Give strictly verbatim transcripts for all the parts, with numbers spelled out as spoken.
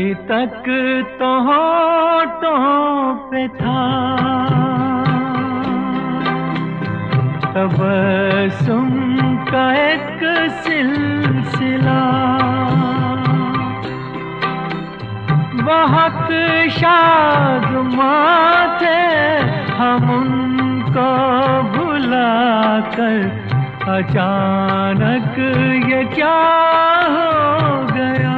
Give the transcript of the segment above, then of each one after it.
अभी तक तो होठों पे था तबस्सुम का एक सिलसिला, बहुत शादमां थे हम उनको भुलाकर, अचानक ये क्या हो गया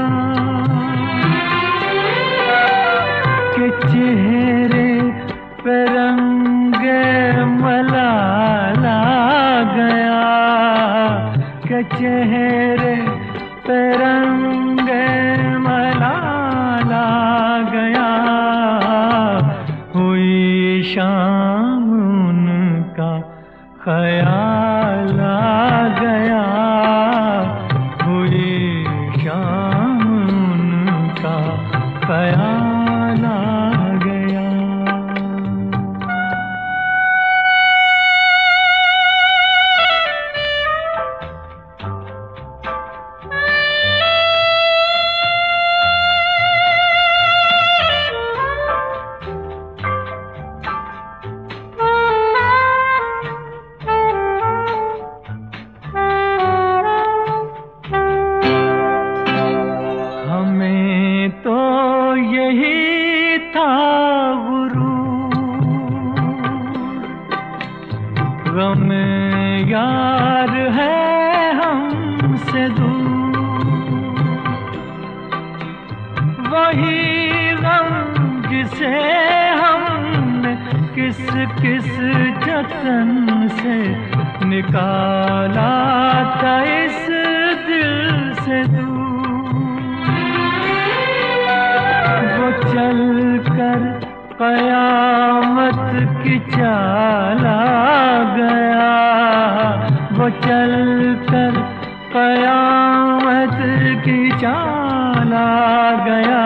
कि चेहरे पे रंगे मलाला गया, कि चेहरे पे रंगे मलाला गया। हुई शाम उनका ख्याल आ गया, हुई शाम उनका ख्याल आ गया। तो यही था गुरूर, गम यार है हमसे दूर, वही गम जिसे हमने किस किस जतन से निकाला था इस दिल से दूर। वो चल कर क़यामत की चाल आ गया, वो चल कर क़यामत की चाल आ गया।